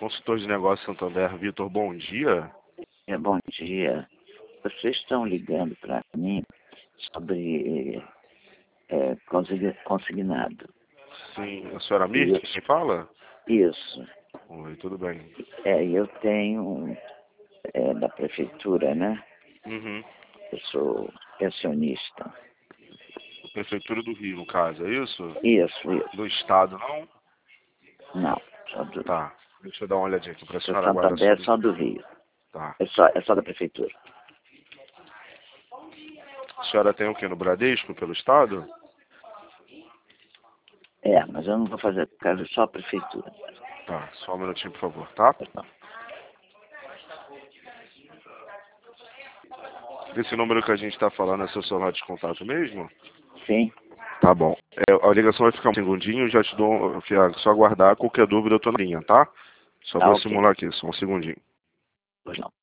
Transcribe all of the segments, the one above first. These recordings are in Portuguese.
Consultor de Negócios Santander, Vitor, bom dia. Bom dia. Vocês estão ligando para mim sobre consignado. Sim, a senhora Mirtes, quem fala? Isso. Oi, tudo bem. Eu tenho da prefeitura, né? Uhum. Eu sou pensionista. Prefeitura do Rio, no caso, é isso? Isso. Do Estado, não? Não, só do Tá, deixa eu dar uma olhadinha aqui para a do senhora agora. Santander, só do Rio. Tá. É só da prefeitura. A senhora tem o quê? No Bradesco, pelo Estado? Mas eu não vou fazer, quero só a prefeitura. Tá, só um minutinho, por favor, tá? Esse número que a gente está falando é seu celular de contato mesmo? Sim? Tá bom. A ligação vai ficar um segundinho, já te dou, só aguardar, qualquer dúvida eu tô na linha, tá? Só Tá, vou ok. simular aqui, só um segundinho. Pois não.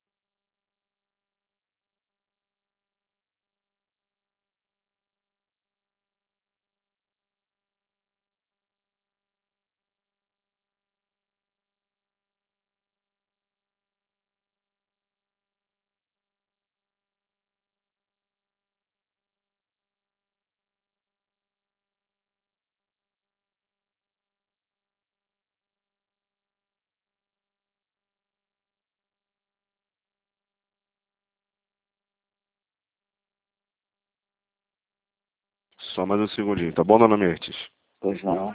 Só mais um segundinho, tá bom, dona Mertes? Pois não.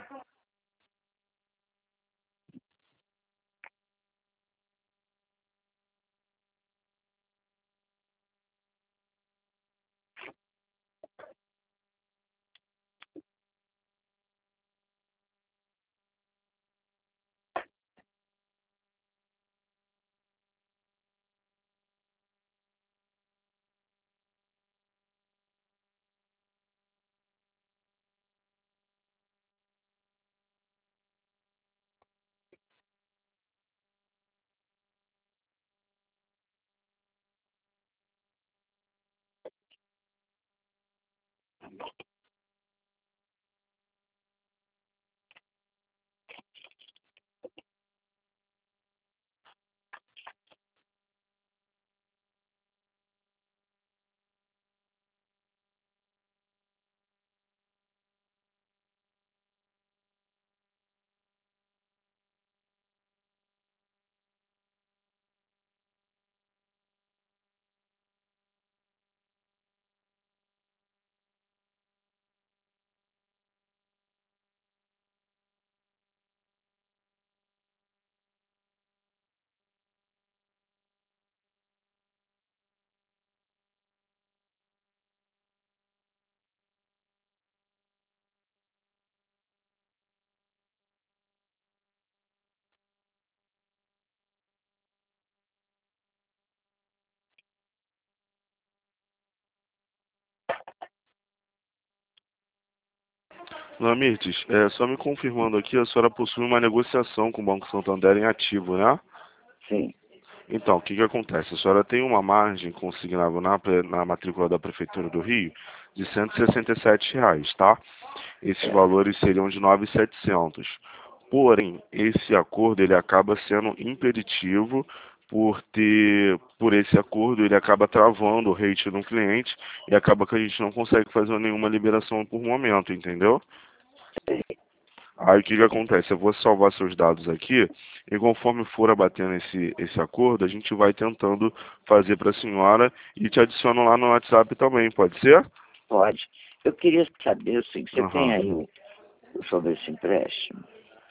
Dona Mirtes, só me confirmando aqui, a senhora possui uma negociação com o Banco Santander em ativo, né? Sim. Então, o que que acontece? A senhora tem uma margem consignável na matrícula da Prefeitura do Rio de R$ 167, tá? Esses Certo. valores seriam de 9.700. Porém, esse acordo ele acaba sendo impeditivo por esse acordo ele acaba travando o rate do cliente e acaba que a gente não consegue fazer nenhuma liberação por momento, entendeu? Aí o que que acontece? Eu vou salvar seus dados aqui e conforme for abatendo esse acordo, a gente vai tentando fazer para a senhora e te adiciono lá no WhatsApp também, pode ser? Pode. Eu queria saber o seguinte, você tem Aham. aí sobre esse empréstimo?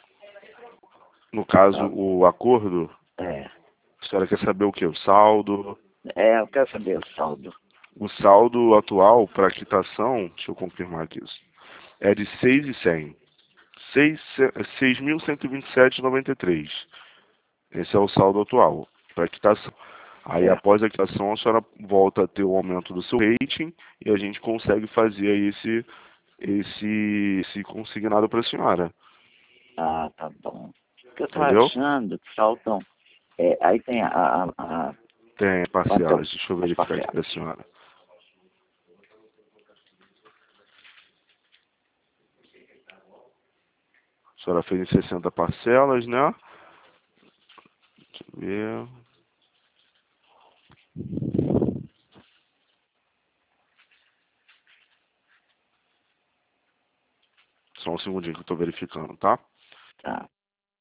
No caso, Tá? o acordo, É. a senhora quer saber o que? O saldo? Eu quero saber o saldo. O saldo atual para quitação, deixa eu confirmar aqui isso, é de 6.100. 6.127,93. Esse é o saldo atual para quitação. Aí Certo. após a quitação a senhora volta a ter o aumento do seu rating e a gente consegue fazer aí esse consignado para a senhora. Ah, tá bom. Porque eu estou Entendeu? achando que faltam. Aí tem Tem quanto parcelas. Deixa eu as verificar aqui para parcelas. a senhora. A senhora fez em 60 parcelas, né? ver. Só um segundinho que eu estou verificando, tá? Tá.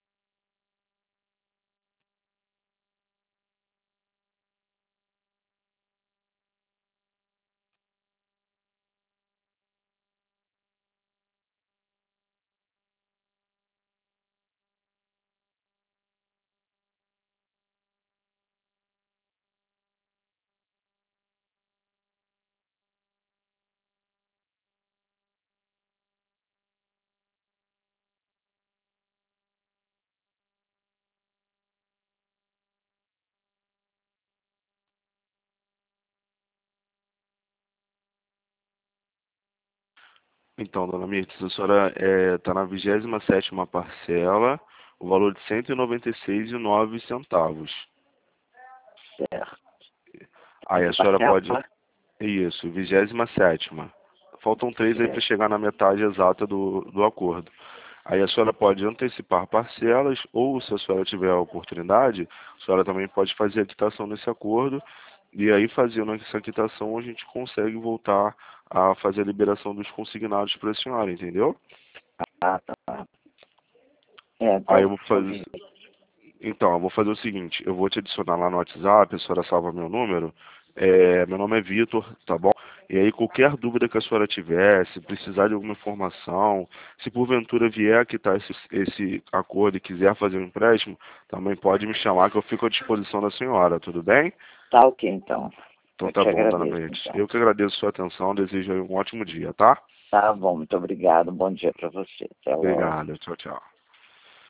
Então, dona Mirtes, a senhora está na 27ª parcela, o valor de R$ 196,09. Certo. Aí a senhora pode... Isso, 27ª. Faltam 3 aí para Certo. chegar na metade exata do acordo. Aí a senhora pode antecipar parcelas, ou se a senhora tiver a oportunidade, a senhora também pode fazer a quitação nesse acordo, e aí fazendo essa quitação a gente consegue voltar a fazer a liberação dos consignados para a senhora, entendeu? Ah, tá. É, Aí eu então, vou fazer... Então, eu vou fazer o seguinte, eu vou te adicionar lá no WhatsApp, a senhora salva meu número, meu nome é Vitor, tá bom? E aí qualquer dúvida que a senhora tiver, se precisar de alguma informação, se porventura vier a quitar esse acordo e quiser fazer um empréstimo, também pode me chamar que eu fico à disposição da senhora, tudo bem? tá ok, então. Então Eu tá te bom, dona agradeço, Mertes. então. Eu que agradeço a sua atenção, desejo aí um ótimo dia, tá? Tá bom, muito obrigado. Bom dia para você. Até logo. Obrigado, tchau, tchau.